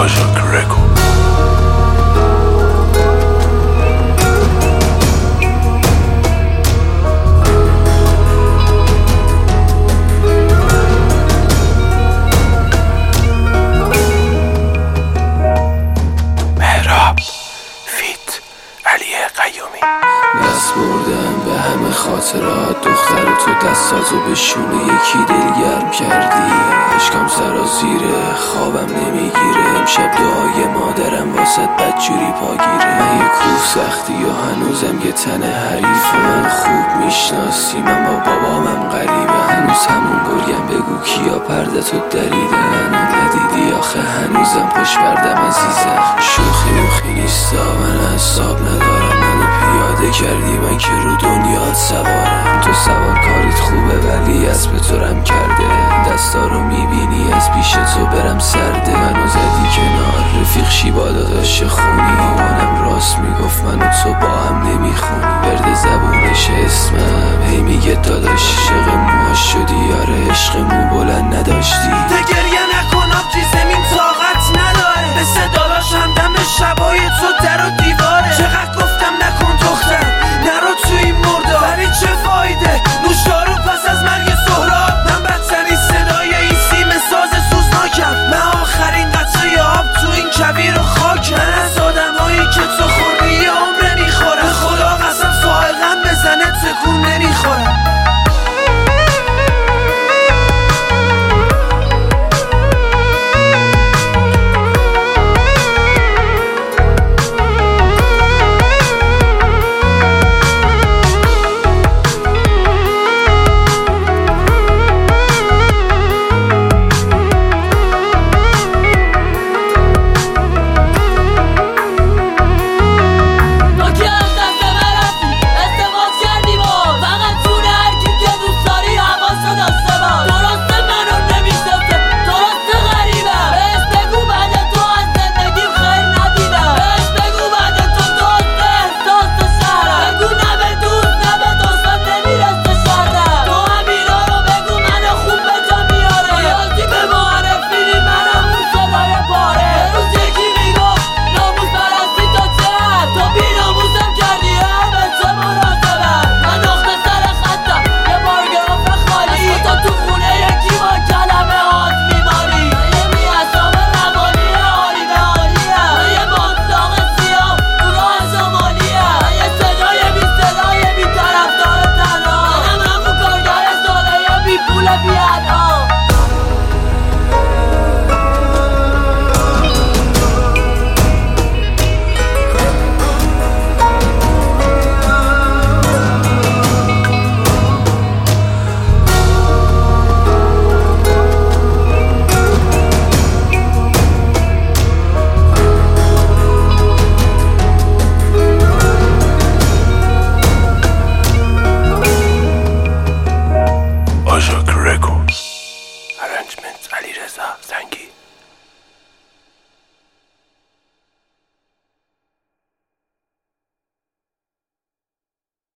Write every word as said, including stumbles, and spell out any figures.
آژاک رکورد. دست بردم به همه خاطرات، دختر تو دستاتو به شونه یکی دلگرم کردی. عشقم سرازیره، خوابم نمیگیره، امشب دعای مادرم واسه بدجوری پاگیره. من یه کوف سختی و هنوزم یه تن حریف، من خوب میشناسی من با بابامم غریبه. هنوز همون گرگم بگو کیا پرده تو دریدن، ندیدی آخه هنوزم پشت بردم عزیزم. شوخی موخی نیستا، من حساب ندارم، منو پیاده کردی من که رو دنیات سوارم. تو سوار کاریت خوبه ولی اسب تو رم کرده، دستا رو میبینی از پیش تو برم سرده. منو زدی کنار رفیق شیبا داداش خونی، مامانم راست میگفت منو تو با هم نمیخونی. ورد زبونش اسمم هی میگه داداش، عاشق موهاش شدی یاره، عشق مو بلند نداشتی. ده گریه نکنم که زمین طاقت نداره، مثل داداش همدم شبای تو